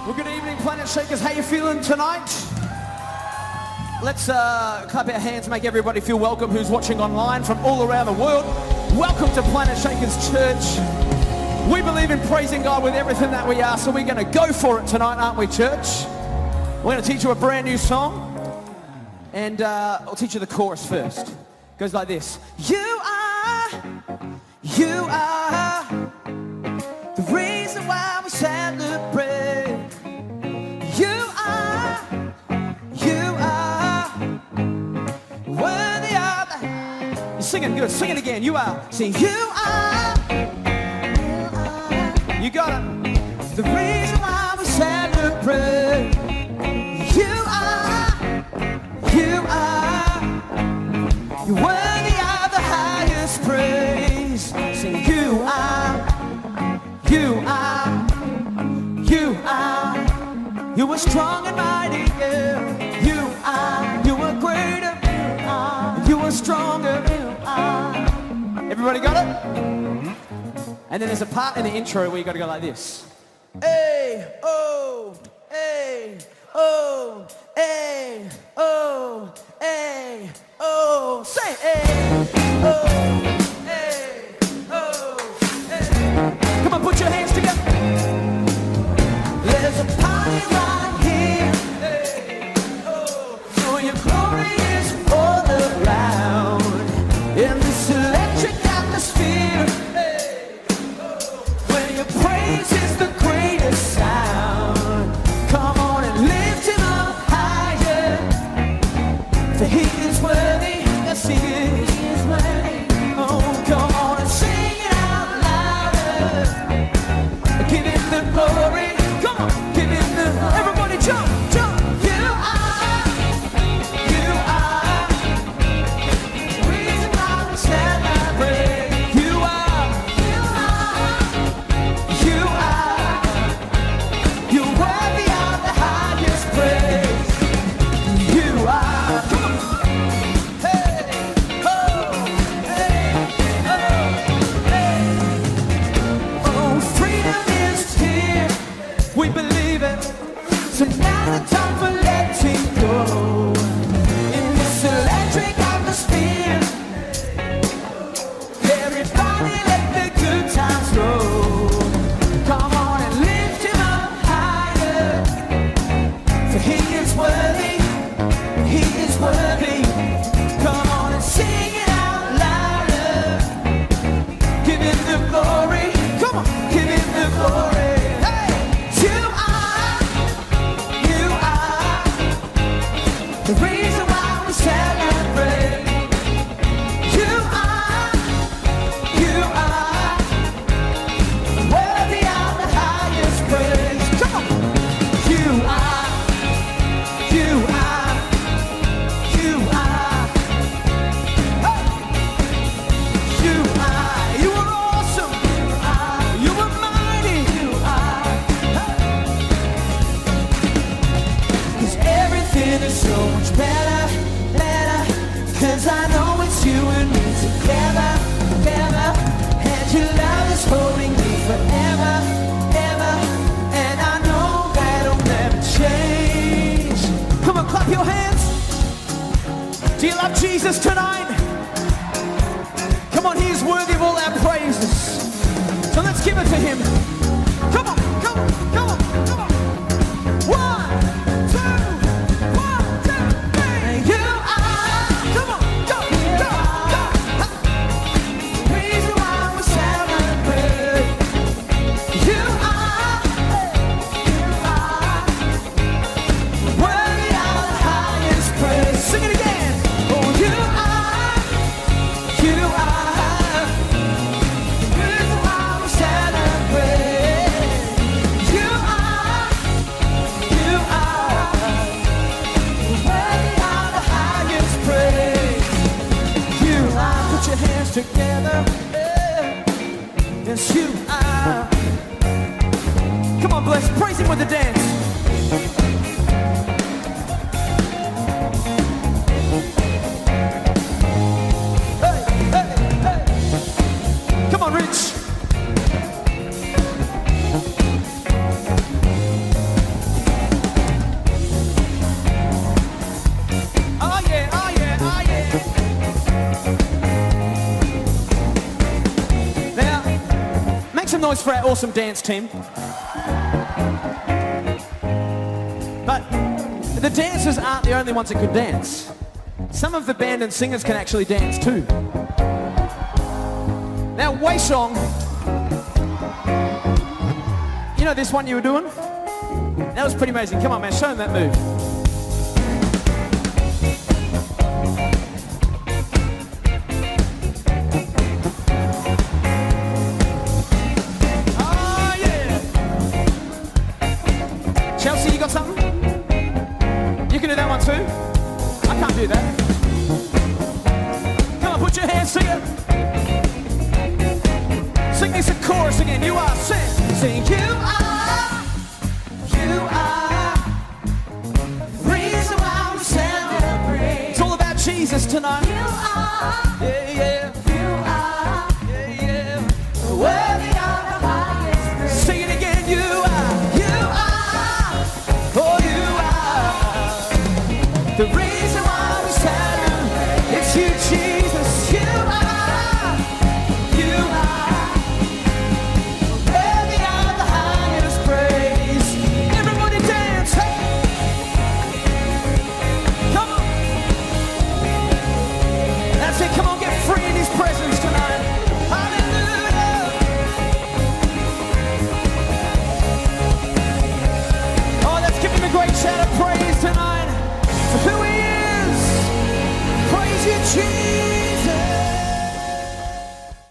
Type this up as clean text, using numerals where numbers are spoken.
Well, good evening, Planet Shakers. How you feeling tonight? Let's clap our hands, make everybody feel welcome who's watching online from all around the world. Welcome to Planet Shakers Church. We believe in praising God with everything that we are, so we're going to go for it tonight, aren't we, church? We're going to teach you a brand new song, and I'll teach you the chorus first. It goes like this. You are the reason why we celebrate. You are worthy of the... You're singing good, sing it again. You are. Sing, you are. You got it. The reason why we celebrate. You are. You're worthy of the highest praise. Sing, you are. You are strong and mighty, yeah. You are greater, you are stronger, Everybody got it? And then there's a part in the intro where you got to go like this. Hey, oh, hey, oh, hey, oh, hey, oh. Say, hey, oh, hey, oh, hey. Come on, put your hands together. There's a party right here. Hey, oh, so your glory is all around in this electric atmosphere. Hey, oh, where your praise is the greatest sound. Come on and lift him up higher. For he is worthy. Yes, he is worthy. Oh, come on and sing it out louder. Give him the glory. Everybody jump, jump. You are the reason why we celebrate. You are. You're worthy of the highest praise. You are. Come on. Hey, oh, hey, oh, hey. Oh, freedom is here. We believe it. So now the time for letting go in this electric atmosphere. Everybody let the good times roll. Come on and lift him up higher. For he is worthy, he is worthy. Come on and sing it out louder. Give him the glory. Come on, give him the glory. The reason why we celebrate. You are worthy of the highest praise. Come on. You are awesome. You are mighty. 'Cause everything is so much better, 'cause I know it's you and me together, and your love is holding me forever, and I know that'll never change. Come on, clap your hands. Do you love Jesus tonight? Come on, he's worthy of all our praises. So let's give it to him. Come on, come on, come on, come on. One, two. You are. Come on, go, go, go. Reason why we celebrate. You are worthy of the highest praise. Sing it again. Oh, you are. Reason why we celebrate. You are. Worthy of the highest praise. You are. Put your hands together. Yes, you are. Come on, bless. Praise him with the dance. Hey, hey, hey. Come on, Rich. noise for our awesome dance team. But the dancers aren't the only ones that could dance. Some of the band and singers can actually dance too. Now, Wei Song, you know this one you were doing? That was pretty amazing. Come on, man, show them that move. Oh, yeah. Chelsea, you got something? You can do that one too? I can't do that. Come on, put your hands together. Sing this a chorus again. You are, sing. You are reason why we celebrate. It's all about Jesus tonight. You are, yeah, yeah.